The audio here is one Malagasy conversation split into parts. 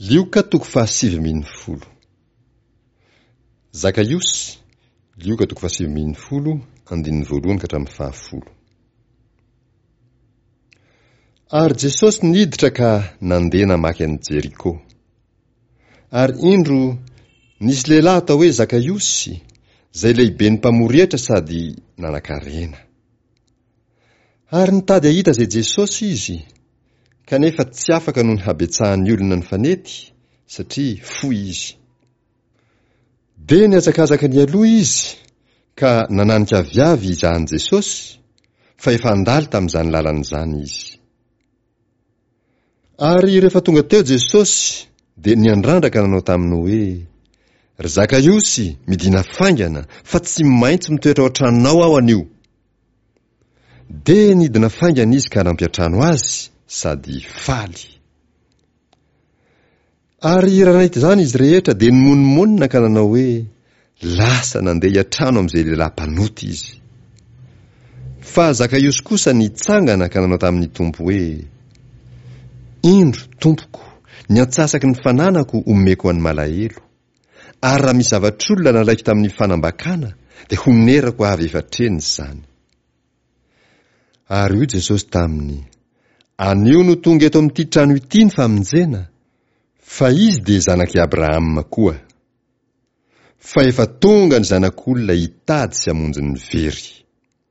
Lioka toko 710. Zakaiosy, lioka toko 710, andininy voalohany ka hatramin'ny 10. Ary Jesosy niditra ka nandeha namaky an'i Jeriko. Ary indro nisy lehilahy atao hoe Zakaiosy, izay lehiben'ny mpamorehitra sady nanan-karena. Ary nitady ahita izay Jesosy izy, kanefa tsy afaka noho ny habetsahan'ny olona ny fanety, satria fohy izy. Dia niazakazaka ny aloha izy, ka nananika aviavy hizahan Jesosy, fa efa handalo tamin'izany lalan'izany izy. Ary rehefa tonga teo Jesosy, dia niandrandraka nanao taminy hoe, "Ry Zakaiosy, midina faingana, fa tsy maintsy mitoetra ao an-tranonao aho anio." Dia nidina faingana izy ka nampiatrano azy, sady faly. Ary raha nahita izany izy rehetra dia nimonmonina ka nanao hoe lasa nandeha hiatrano amin'izay lehilahy mpanoty izy. Fa Zakaiosy kosa nitsangana ka nanao tamin'ny tompo hoe, "Indro, tompoko, ny antsasaky ny fananako omeko an'ny malahelo. Ary raha misy zavatr'olona nalaiko tamin'ny fanambakana, dia honerako avy efatreny izany." Ary io Jesosy taminy, "Anio no tonga eto amin'ity trano ity ny famonjena, fa izy dia zanaky Abrahama koa. Fa efa tonga ny zanak'olona hitady sy hamonjy ny very."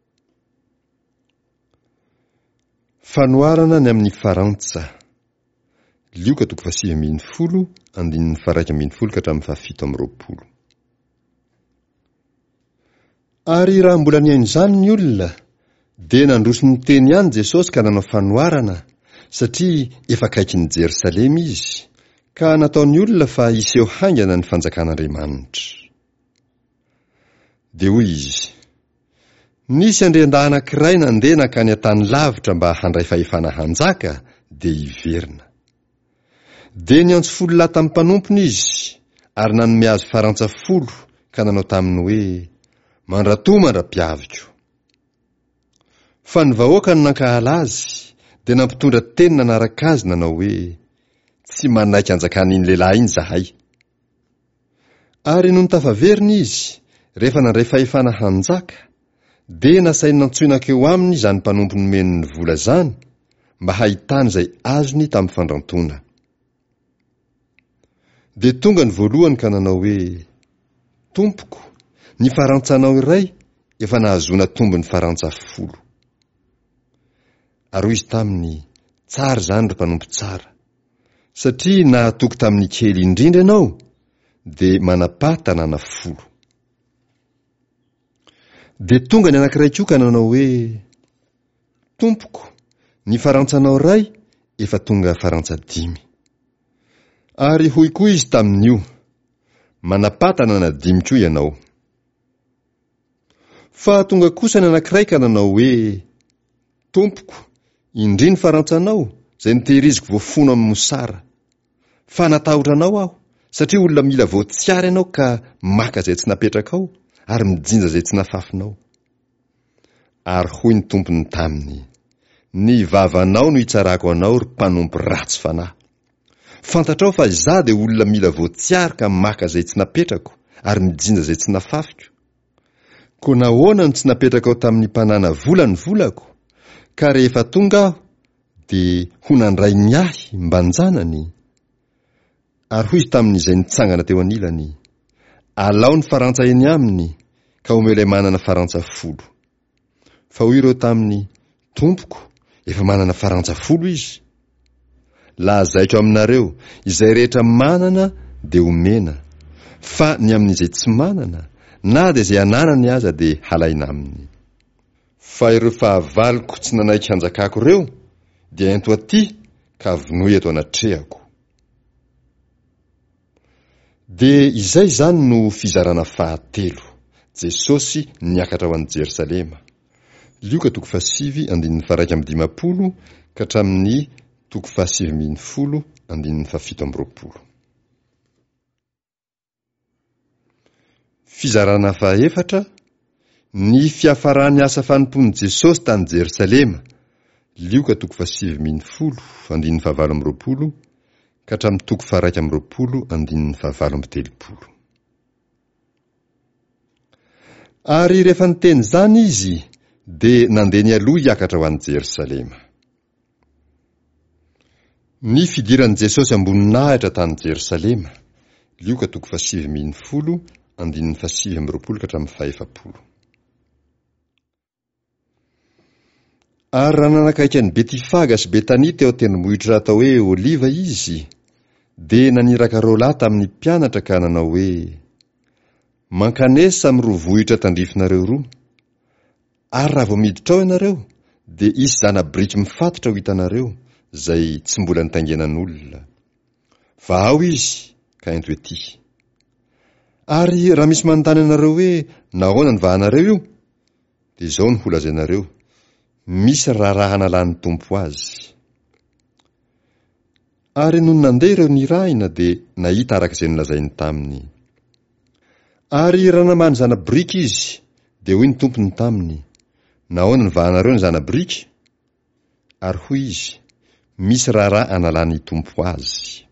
Fanoarana ny amin'ny Farantsa. Lioka toko 710, andininy 112 ka hatramin'ny 17. Ary raha mbola niaino izany ny olona, dia nandroso ny teny ihany Jesosy ka nanao fanoarana, satria efa akaikin'ny Jerosalema izy, ka nataony olona fa hiseho haingana ny fanjakan'Andriamanitra. Dia hoy izy, "Nisy andrian-dahy anankiray nandeha nakany an-tany lavitra mba handray fahefana hanjaka, dia hiverina. Dia niantso 10 lahy tamin'ny mpanompony izy, ary nanome azy farantsa 10 ka nanao taminy hoe, 'Mandratoa mandra-piaviko.' Fa ny vahoaka no nankahala azy, dia nampitondra teny nanaraka azy nanao hoe, 'Tsy manaiky anjakan'iny lehilahy iny zahay.' Ary noho nitafaveriny izy, rehefa nandray fahefana hanjaka, dia nasainy nantsoinakeo aminy izany mpanompony nomeny ny vola zany, mba hahitany izay azony tamin'ny fandrantona. Dia tonga ny voalohany ka nanao hoe, 'Tompoko, ny farantsanao iray efa nahazona tombony farantsa 10. Ary izy taminy, "Tsara izany ry mpanompo tsara, satria nahatoky tamin'ny kely indrindra ianao, dia manapata nana 10. Dia tonga ny anankiray koa ka nanao hoe, "Tompoko, ny farantsanao iray efa tonga farantsa 5. Ary hoy koa izy tamin'io, "Manapata nana 5 koa ianao." Fa tonga kosa ny anankiray ka nanao hoe, "Tompoko, indry ny farantsanao izay nitehiriziko voafono amin'ny mosara. Fa natahotra anao aho, satria olona mila voatsiary ianao ka maka izay tsy napetraka ao, ary mijinja izay tsy nafafinao." Ary hoy ny tompony taminy, "Ny vavanao no hitsarako anao ry mpanompy ratsy fanahy. Fantatrao fa izaho dia olona mila voatsiary ka maka izay tsy napetrako, ary mijinja izay tsy nafafiko. Ko nahoana no tsy napetraka ao tamin'ny mpanana vola ny volako, ka rehefa tonga aho, dia ho nandray ny ahy mbanjanany." Ary hoy izy tamin'izay nitsangana teo anilany, "Alao ny farantsa eny aminy, ka omeo ilay manana farantsa 10. Fa hoy ireo taminy, "Tompoko, efa manana farantsa 10 izy." Lazaiko aminareo, izay rehetra manana dia omena, fa ny amin'izay tsy manana, na dia izay ananany aza dia halaina aminy. Fa ireo fahavaloko tsy nanaiky hanjakako ireo, dia ento aty ka vonoy eto anatrehako." Dia izay izany no fizarana 4. Jesosy niakatra ho an'i Jerosalema. Lioka toko 7, andininy 150 ka hatramin'ny toko 710, andininy 17. Fizarana 4. Ny fiafarany asa fanompon'i Jesosy tany Jerosalema. Lioka toko 710, andininy 17, ka hatramin'ny toko 120. Ary rehefa niteny izany izy dia nandeha nialoha hiakatra ho any Jerosalema. Ny fidiran'i Jesosy amboninahitra tany Jerosalema. Lioka toko 7:20, 7:20 ka hatramin'ny 40. Ary raha nanakaiky ny Betifaga sy Betania teo tendrombohitra atao hoe Oliva izy, dia naniraka roalahy tamin'ny mpianatra ka nanao hoe: mankanesa amin'ny rovohitra tandrifinareo roa, ary raha vao miditra ao ianareo, dia isy zana-biriky mifatotra ho hitanareo, izay tsy mbola nitaingenan'olona. Va ao izy, ka ento ety. Ary raha misy manontany anareo hoe nahoana ny vahanareo io, dia izao ny ho lazainareo: misy raharaha nalan'ny tompo azy. Ary noho nandeha ireo nirahina dia nahita arak'izay nolazainy taminy. Ary raha namany zana-biriky izy, dia hoy ny tompony taminy: nahoana ny vahanareo ny zana-biriky? Ary hoy izy: misy raharaha analany tompo azy.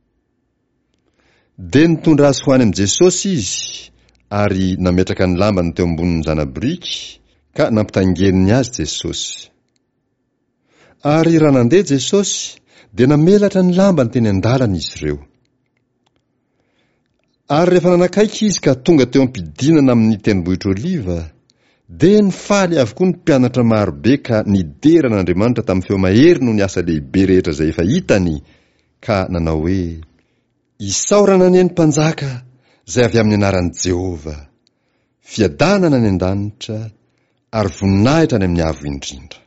Dia nitondra azy ho any amin'i Jesosy izy, ary nametraka ny lambany teo ambonin'ny zana-biriky, ka nampitaingeniny azy Jesosy. Ary raha nandeha Jesosy, dia namelatra ny lambany teny an-dalana izy ireo. Ary rehefa nanakaiky izy ka tonga teo ampidinana amin'ny tendrombohitra Oliva, dia nifaly avokoa ny mpianatra marobe ka nideran'Andriamanitra tamin'ny feo mahery noho ny asa lehibe rehetra izay efa hitany, ka nanao hoe: isaorana ny mpanjaka izay avy amin'ny anaran'i Jehova, fiadanana any an-danitra, ary voninahitra any amin'ny avo indrindra.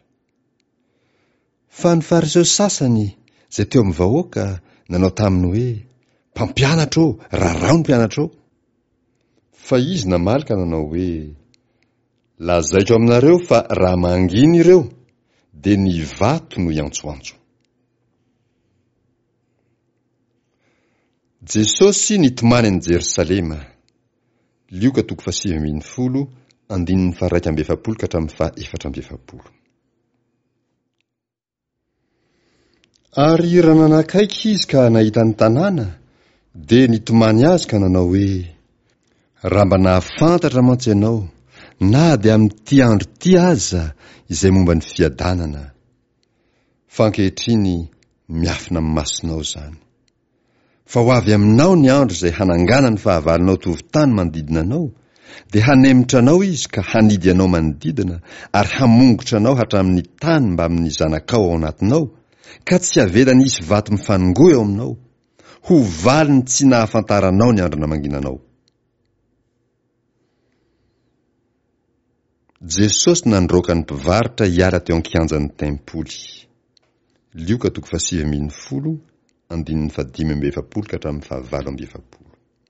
Fa ny fariseo sasany izay teo amin'ny vahoaka nanao taminy hoe: mpampianatra ô, raharaha ny mpianatra ô. Fa izy namaly ka nanao hoe: lazaiko aminareo fa raha manginy ireo, dia ny vato no iantsoantso. Jesosy nitomany any Jerosalema. Lioka toko 7:20, 1:20 ka hatramin'ny 4:20. Ary raha nanakaiky izy ka nahita ny tanàna, dia nitomany azy ka nanao hoe: raha mba nahafantatra mantsy ianao, na dia amin'ity andro ity aza izay momba ny fiadanana, fa ankehitriny miafina amin'ny masonao izany. Fa ho avy aminao ny andro izay hanangana ny fahavalonao tovitany manodidina anao, dia hanemitra anao izy ka hanidy anao manodidina, ary hamongotra anao hatramin'ny tany mba amin'ny zanakao ao anatinao, ka tsy havela nisy vato mifanongoy ao aminao, ho valiny tsy nahafantaranao ny andro namanginanao. Jesosy nandroaka ny mpivarotra hiala teo an-kianjan'ny tempoly. Lioka toko 7:20, 5:20 ka hatramin'ny 7:20.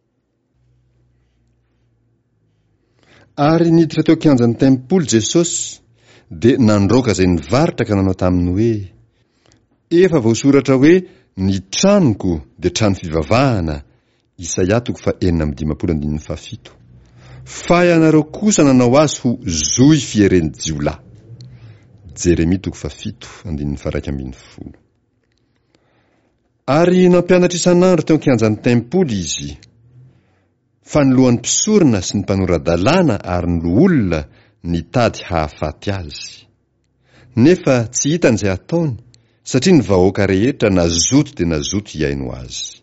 Ary niditra teo an-kianjan'ny tempoly Jesosy, dia nandroaka izay nivarotra ka nanao taminy hoe: efa voasoratra hoe ny tranoko dia trano fivavahana, Isaia toko 4:15. Fa ianareo kosa nanao azy ho zohy fieren'ny jiolahy, Jeremia toko 7:1-2. Ary nampianatra isan'andro teo an-kianjan'ny tempoly izy. Fa ny lohan'ny mpisorona sy ny mpanora-dalàna ary ny loha-olona nitady hahafaty azy. Nefa tsy hitany izay ataony, satria ny vahoaka rehetra nazoto dia nazoto hiaino azy.